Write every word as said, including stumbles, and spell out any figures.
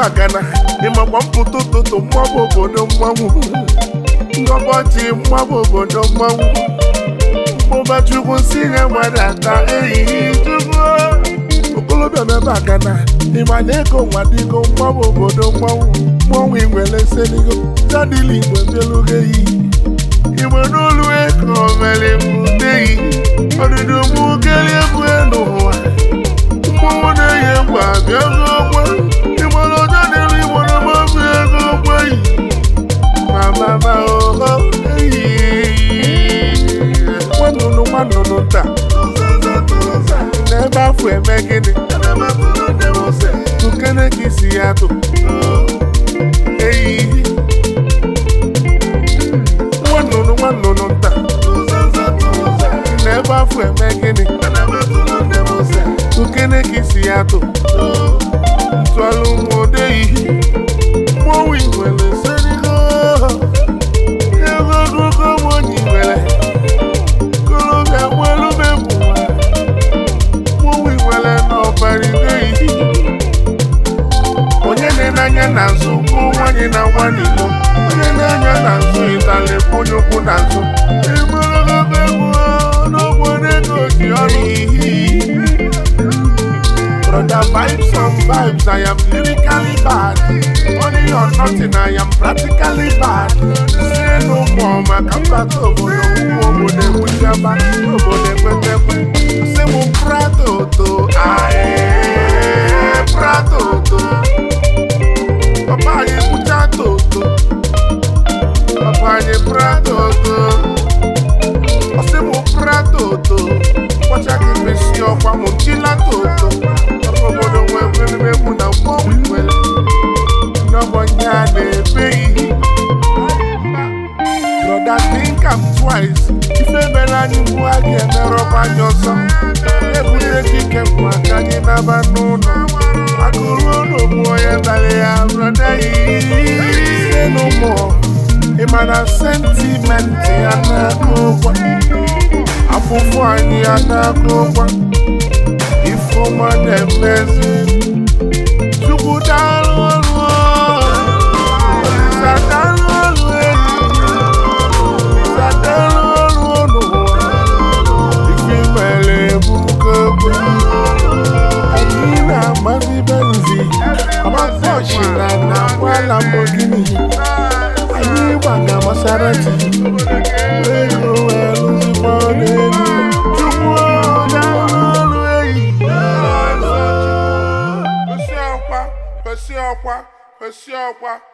agana ịmakwa mpụta ụtụtụ mmabụ obodo mmanwụ ngọbọchị mmabụ obodo mmanwụ mmụba chukwu si nye mmadụ aka ehihie chukwu okolobịa mebe agana ịma na ego nwadịgo mmabụ obodo mmanwụ mmanwụ igwele seligo jadili igwe bịalugo eyi igbe n'olu ego mere mbuteyi ọdịdị mụ kelie egwu n'ụwa mmanwụ na-eyi egwu abịago ogbe ịgbara ọjọ dịrị igbo na mmabu ego ogbe yi mamama oho eyi nwanụnụ nwanụnụ nta n'ebe afọ eme gịnị tukene ka isi ya tụ eyi nwanụnụ nwanụnụ nta n'ebe afọ eme gịnị tukene ka isi ya tụ ntụalụ ụmụode ihe mmọnwụ igwele serigo ego ogogo monyi igwele kolobịa nwelube bụwa mmọnwụ igwele n'ọbarigo ihe onye na-enanya na nzu bụ nwanyị na nwa n'ilo onye na-anya na nzu ịtali bụ onye ukwu na nzu ịgbaragogo egwu n'obodo ego ji ọrụ ihe brother vibes on vibes, I am lyrically bad. Money or nothing, I am practically bad. Say no more, my combat over the woman, the Wujaba, over the Wetepe. Say mo prato to, aye, prato to. Papa, ye mutato to. Papa, ye prato to. Say mo prato to. Watch I can miss your mama, chilla to. Obodo nwere mmegbu na mmọnwụ nwere n'ọgbọnye a na-ebe brother think am twice ife mere anyị mgbu a ga-emerọkwa anyị ọzọ ebute ike bụ aka anyị naba n'ụlọ akụrụ n'ogbu onye dara ya brother ise n'ụmụ ịma na sentimenti ya na-akụ ụgwọ afụfụ anyị ya na-akụ ụgwọ ifeọma na-emezi chukwu daalụ ọrụ Olisa daalụ ọrụ enyi Olisa daalụ ọrụ n'ụwa ife mere ebugo egbe anyị na-amazi benzi amasị ọchịna na ngwa Lamborghini anyị gbaga Maserati ego wee lụzikwa n'elu chukwu daalụ ọrụ enyi Pesi ọkwa, pesi ọkwa, pesi ọkwa.